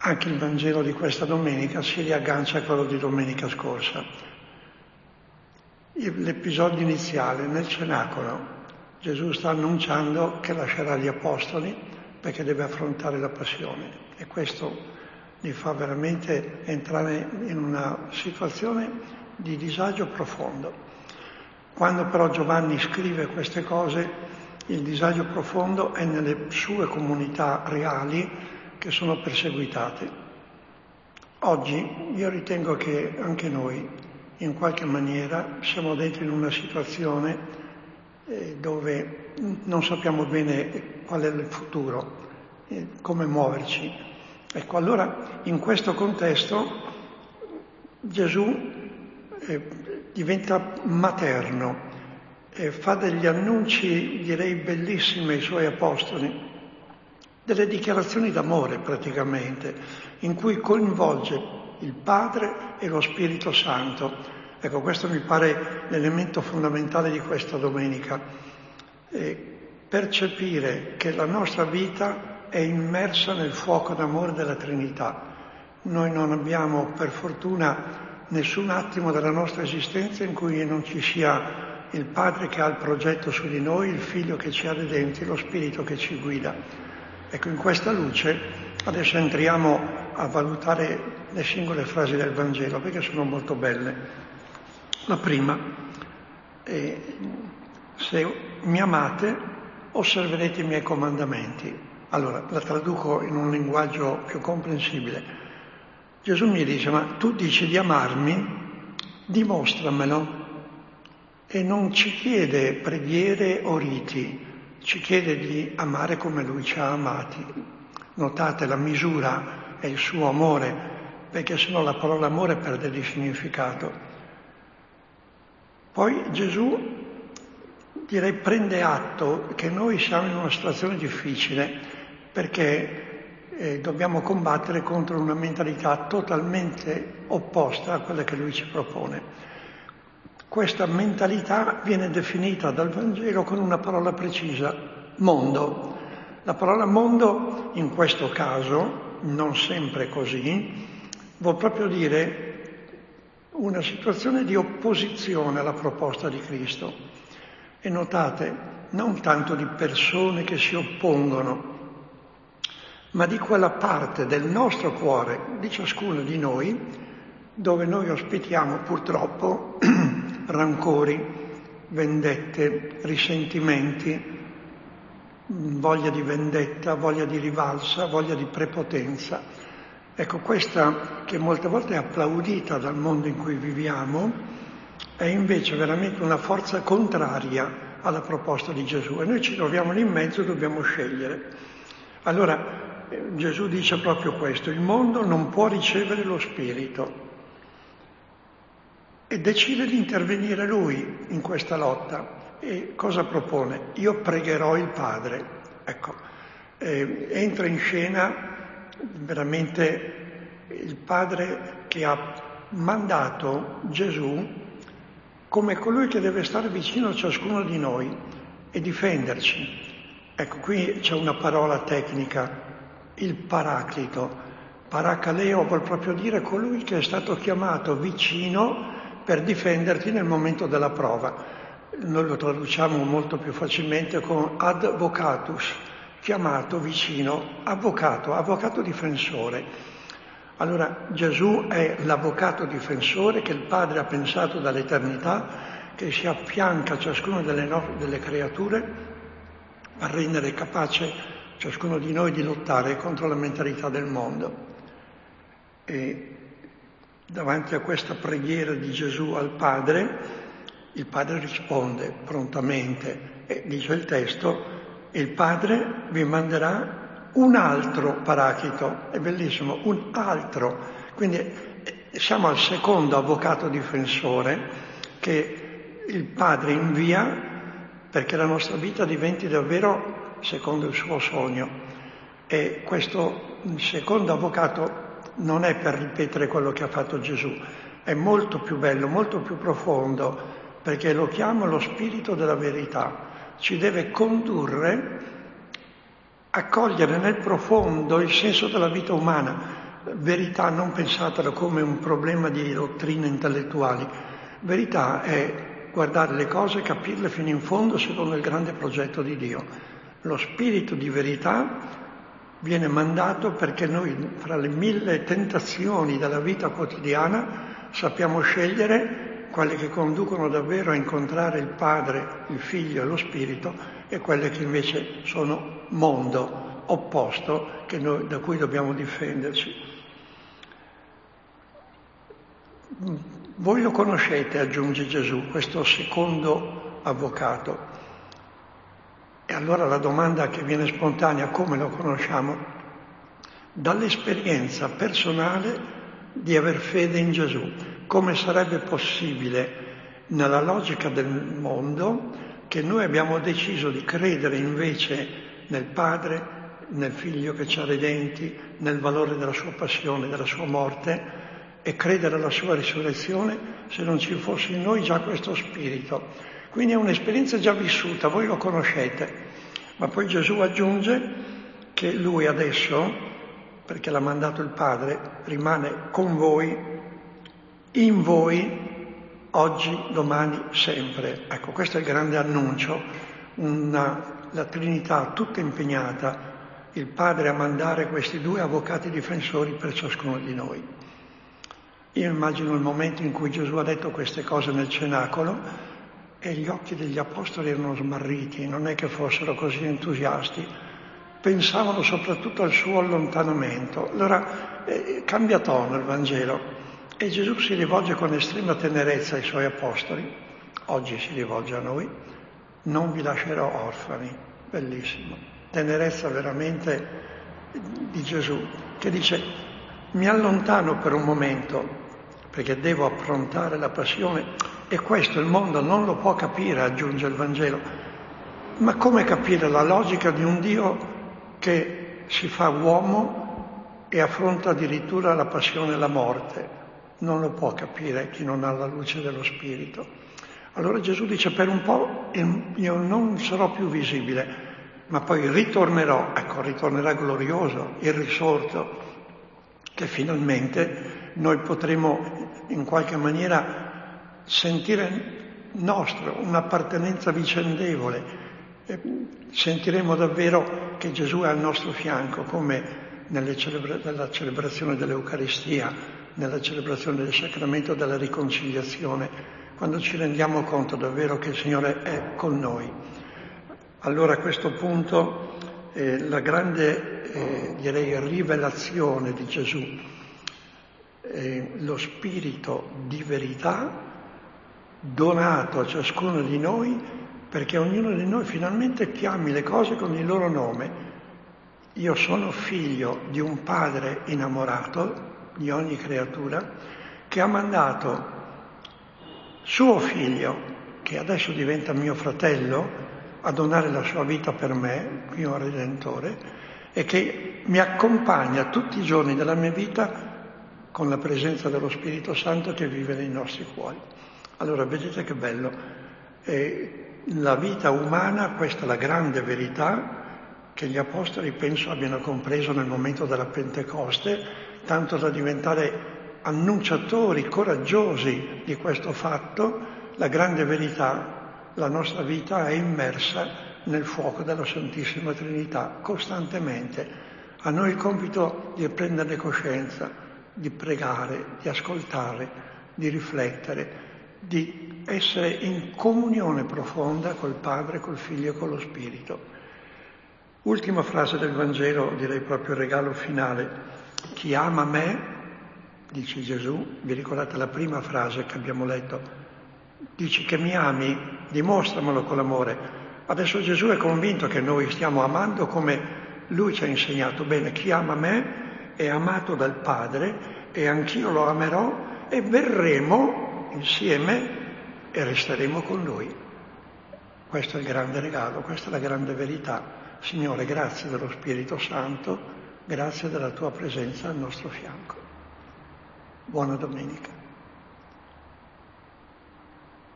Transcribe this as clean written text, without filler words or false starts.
anche il Vangelo di questa domenica si riaggancia a quello di domenica scorsa. L'episodio iniziale, nel cenacolo, Gesù sta annunciando che lascerà gli apostoli perché deve affrontare la passione, e questo gli fa veramente entrare in una situazione di disagio profondo. Quando però Giovanni scrive queste cose, il disagio profondo è nelle sue comunità reali che sono perseguitate. Oggi io ritengo che anche noi, in qualche maniera, siamo dentro in una situazione dove non sappiamo bene qual è il futuro, come muoverci. Ecco, allora in questo contesto Gesù diventa materno e fa degli annunci, direi, bellissimi ai suoi apostoli, delle dichiarazioni d'amore praticamente, in cui coinvolge il Padre e lo Spirito Santo. Ecco, questo mi pare l'elemento fondamentale di questa domenica. Percepire che la nostra vita è immersa nel fuoco d'amore della Trinità. Noi non abbiamo, per fortuna, nessun attimo della nostra esistenza in cui non ci sia il Padre che ha il progetto su di noi, il Figlio che ci ha redenti, lo Spirito che ci guida. Ecco, in questa luce adesso entriamo a valutare le singole frasi del Vangelo, perché sono molto belle. La prima è: se mi amate, osserverete i miei comandamenti. Allora, la traduco in un linguaggio più comprensibile. Gesù mi dice: ma tu dici di amarmi? Dimostramelo. E non ci chiede preghiere o riti, ci chiede di amare come Lui ci ha amati. Notate, la misura è il suo amore, perché sennò la parola amore perde di significato. Poi Gesù, direi, prende atto che noi siamo in una situazione difficile, perché dobbiamo combattere contro una mentalità totalmente opposta a quella che Lui ci propone. Questa mentalità viene definita dal Vangelo con una parola precisa: mondo. La parola mondo, in questo caso, non sempre così, vuol proprio dire una situazione di opposizione alla proposta di Cristo. E notate, non tanto di persone che si oppongono, ma di quella parte del nostro cuore, di ciascuno di noi, dove noi ospitiamo purtroppo rancori, vendette, risentimenti, voglia di vendetta, voglia di rivalsa, voglia di prepotenza. Ecco, questa, che molte volte è applaudita dal mondo in cui viviamo, è invece veramente una forza contraria alla proposta di Gesù, e noi ci troviamo lì in mezzo e dobbiamo scegliere. Allora Gesù dice proprio questo: il mondo non può ricevere lo Spirito, e decide di intervenire Lui in questa lotta. E cosa propone? Io pregherò il Padre. Ecco, entra in scena veramente il Padre che ha mandato Gesù come colui che deve stare vicino a ciascuno di noi e difenderci. Ecco, qui c'è una parola tecnica, il Paraclito. Parakaleo vuol proprio dire colui che è stato chiamato vicino per difenderti nel momento della prova. Noi lo traduciamo molto più facilmente con advocatus, chiamato vicino, avvocato difensore. Allora Gesù è l'avvocato difensore che il Padre ha pensato dall'eternità, che si affianca a ciascuna delle creature per rendere capace ciascuno di noi di lottare contro la mentalità del mondo. E davanti a questa preghiera di Gesù al Padre, il Padre risponde prontamente e dice il testo: il Padre vi manderà un altro Paraclito. È bellissimo, un altro. Quindi siamo al secondo avvocato difensore che il Padre invia perché la nostra vita diventi davvero secondo il suo sogno. E questo secondo avvocato non è per ripetere quello che ha fatto Gesù, è molto più bello, molto più profondo, perché lo chiama lo Spirito della verità. Ci deve condurre a cogliere nel profondo il senso della vita umana. verità non pensatela come un problema di dottrine intellettuali. Verità è guardare le cose, capirle fino in fondo secondo il grande progetto di Dio. Lo spirito di verità viene mandato perché noi, fra le 1000 tentazioni della vita quotidiana, sappiamo scegliere quelle che conducono davvero a incontrare il Padre, il Figlio e lo Spirito, e quelle che invece sono mondo opposto da cui dobbiamo difenderci. Voi lo conoscete, aggiunge Gesù, questo secondo avvocato. E allora la domanda che viene spontanea, come lo conosciamo? Dall'esperienza personale di aver fede in Gesù. Come sarebbe possibile, nella logica del mondo, che noi abbiamo deciso di credere invece nel Padre, nel Figlio che ci ha redenti, nel valore della sua passione, della sua morte, e credere alla sua risurrezione, se non ci fosse in noi già questo spirito. Quindi è un'esperienza già vissuta, voi lo conoscete, ma poi Gesù aggiunge che lui adesso, perché l'ha mandato il Padre, rimane con voi, in voi, oggi, domani, sempre. Ecco, questo è il grande annuncio, la Trinità tutta impegnata, il Padre a mandare questi 2 avvocati difensori per ciascuno di noi. Io immagino il momento in cui Gesù ha detto queste cose nel cenacolo, e gli occhi degli apostoli erano smarriti, non è che fossero così entusiasti, pensavano soprattutto al suo allontanamento. Allora cambia tono il Vangelo e Gesù si rivolge con estrema tenerezza ai suoi apostoli, oggi si rivolge a noi, non vi lascerò orfani, bellissimo, tenerezza veramente di Gesù, che dice mi allontano per un momento perché devo approntare la passione. E questo il mondo non lo può capire, aggiunge il Vangelo. Ma come capire la logica di un Dio che si fa uomo e affronta addirittura la passione e la morte? Non lo può capire chi non ha la luce dello Spirito. Allora Gesù dice per un po' io non sarò più visibile, ma poi ritornerò, ritornerà glorioso, il risorto, che finalmente noi potremo in qualche maniera sentire nostro, un'appartenenza vicendevole, sentiremo davvero che Gesù è al nostro fianco, come nella celebrazione dell'Eucaristia, nella celebrazione del sacramento della riconciliazione, quando ci rendiamo conto davvero che il Signore è con noi. Allora a questo punto la grande, direi, rivelazione di Gesù, lo spirito di verità donato a ciascuno di noi, perché ognuno di noi finalmente chiami le cose con il loro nome. Io sono figlio di un padre innamorato di ogni creatura, che ha mandato suo figlio, che adesso diventa mio fratello, a donare la sua vita per me, mio Redentore, e che mi accompagna tutti i giorni della mia vita con la presenza dello Spirito Santo che vive nei nostri cuori. Allora vedete che bello, la vita umana, questa è la grande verità che gli Apostoli penso abbiano compreso nel momento della Pentecoste, tanto da diventare annunciatori coraggiosi di questo fatto. La grande verità, la nostra vita è immersa nel fuoco della Santissima Trinità, costantemente. A noi il compito di prenderne coscienza, di pregare, di ascoltare, di riflettere, di essere in comunione profonda col Padre, col Figlio e con lo Spirito. Ultima frase del Vangelo, direi proprio il regalo finale. Chi ama me, dice Gesù, vi ricordate la prima frase che abbiamo letto, dici che mi ami, dimostramelo con l'amore. Adesso Gesù è convinto che noi stiamo amando come Lui ci ha insegnato. Bene, chi ama me è amato dal Padre e anch'io lo amerò e verremo insieme e resteremo con Lui. Questo è il grande regalo, questa è la grande verità. Signore, grazie dello Spirito Santo, grazie della Tua presenza al nostro fianco. Buona domenica.